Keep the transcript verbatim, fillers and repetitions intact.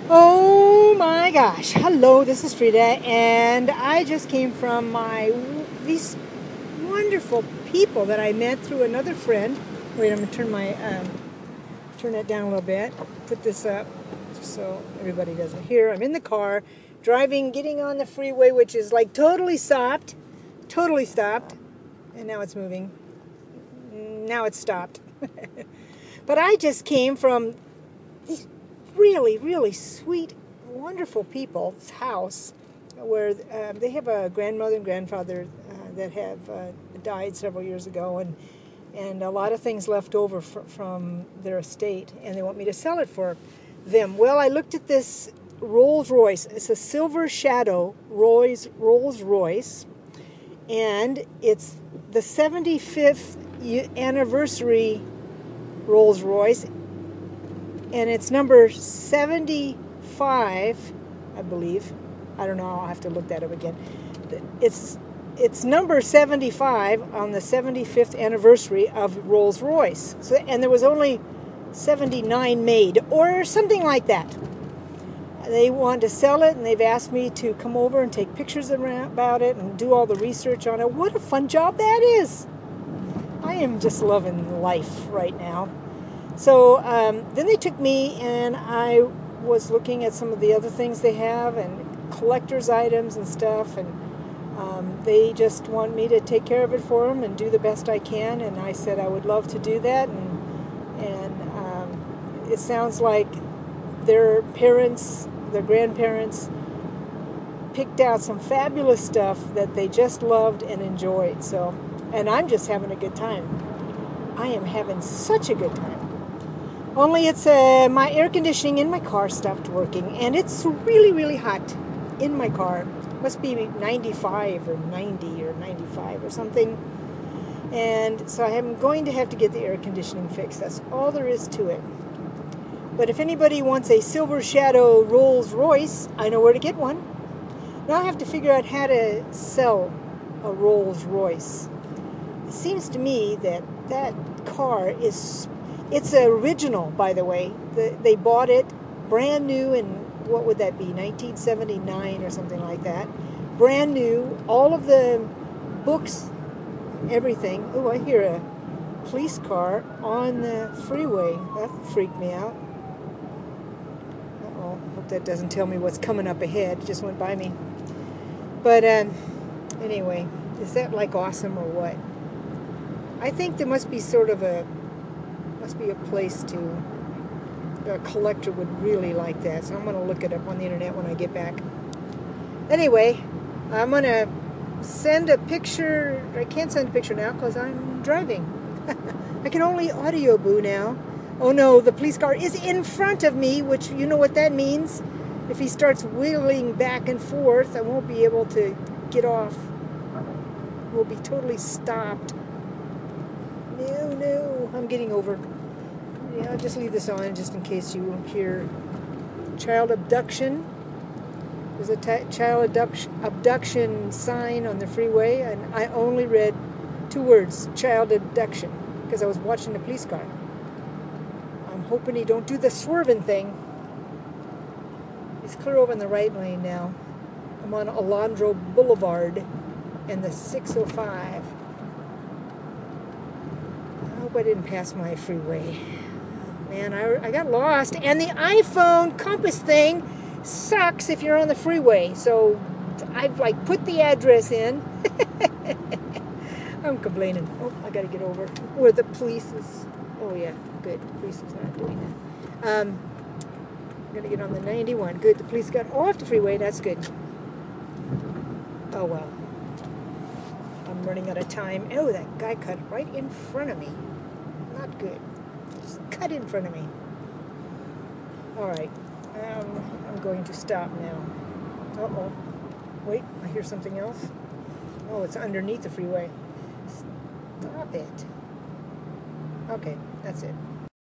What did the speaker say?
Oh my gosh. Hello, this is Frida, and I just came from my these wonderful people that I met through another friend. Wait, I'm gonna turn my um, turn that down a little bit. Put this up just so everybody doesn't hear. I'm in the car, driving, getting on the freeway, which is like totally stopped, totally stopped, and now it's moving. Now it's stopped. But I just came from these really, really sweet, wonderful people's house where uh, they have a grandmother and grandfather uh, that have uh, died several years ago, and and a lot of things left over fr- from their estate, and they want me to sell it for them. Well, I looked at this Rolls Royce. It's a Silver Shadow Rolls Rolls Royce, and it's the seventy-fifth anniversary Rolls Royce, and it's number seventy-five, I believe. I don't know. I'll have to look that up again. It's it's number seventy-five on the seventy-fifth anniversary of Rolls-Royce. So, and there was only seventy-nine made, or something like that. They want to sell it, and they've asked me to come over and take pictures about it and do all the research on it. What a fun job that is! I am just loving life right now. So um, then they took me, and I was looking at some of the other things they have and collector's items and stuff, and um, they just want me to take care of it for them and do the best I can, and I said I would love to do that, and and um, it sounds like their parents, their grandparents, picked out some fabulous stuff that they just loved and enjoyed. So, and I'm just having a good time. I am having such a good time. Only it's uh, my air conditioning in my car stopped working, and it's really, really hot in my car. Must be ninety-five or ninety or ninety-five or something. And so I am going to have to get the air conditioning fixed. That's all there is to it. But if anybody wants a Silver Shadow Rolls Royce, I know where to get one. Now I have to figure out how to sell a Rolls Royce. It seems to me that that car is... It's original, by the way. The, they bought it brand new in, what would that be, nineteen seventy-nine or something like that. Brand new. All of the books, everything. Oh, I hear a police car on the freeway. That freaked me out. Uh-oh. Hope that doesn't tell me what's coming up ahead. It just went by me. But um, anyway, is that like awesome or what? I think there must be sort of a must be a place to a collector would really like that, so I'm going to look it up on the internet when I get back. Anyway, I'm going to send a picture. I can't send a picture now because I'm driving. I can only audio boo now. Oh no, the police car is in front of me, which you know what that means. If he starts wheeling back and forth, I won't be able to get off. We'll be totally stopped. No, no, I'm getting over. Yeah, I'll just leave this on just in case you hear child abduction. There's a t- child abduction, abduction sign on the freeway, and I only read two words, child abduction, because I was watching the police car. I'm hoping he don't do the swerving thing. He's clear over in the right lane now. I'm on Alondro Boulevard and the six oh five. I hope I didn't pass my freeway. Man, I, I got lost. And the iPhone compass thing sucks if you're on the freeway. So I've like put the address in. I'm complaining. Oh, I got to get over where the police is. Oh, yeah, good. The police is not doing that. Um, I'm going to get on the ninety-one. Good. The police got off the freeway. That's good. Oh, well. I'm running out of time. Oh, that guy cut right in front of me. Not good. Just cut in front of me. All right. Um, I'm going to stop now. Uh-oh. Wait, I hear something else. Oh, it's underneath the freeway. Stop it. Okay, that's it.